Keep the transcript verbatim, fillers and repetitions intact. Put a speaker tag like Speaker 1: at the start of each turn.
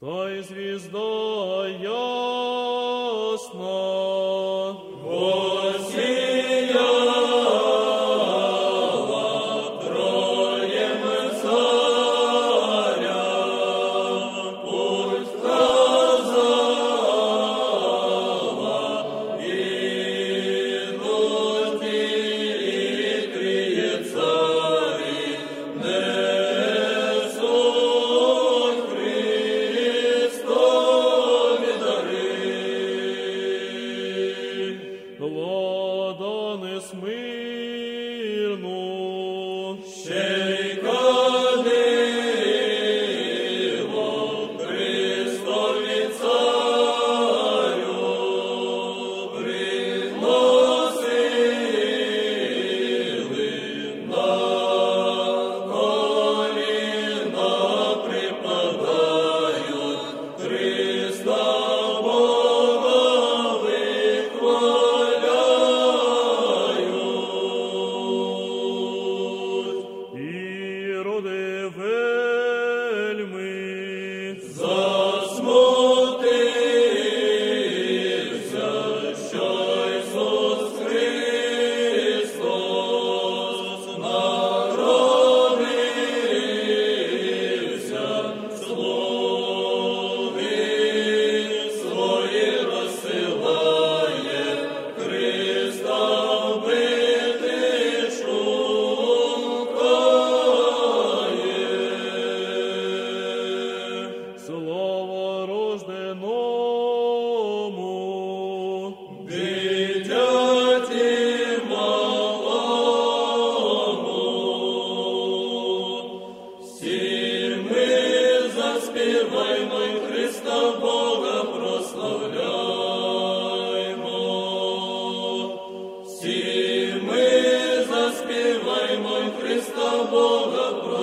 Speaker 1: та й звізда ясна, владане смирно, ще й кадило Христові царю приносили, на коліна припадають, Христа Бога вихваляють. Іроде вельми засмутився, що Ісус Христос народився, слуги свої розсилає, Христа вбити шукає. Слава рожденому, дитяті малому, всі ми заспіваймо й Христа Бога прославляймо. Всі ми заспіваймо й Христа Бога прославляймо.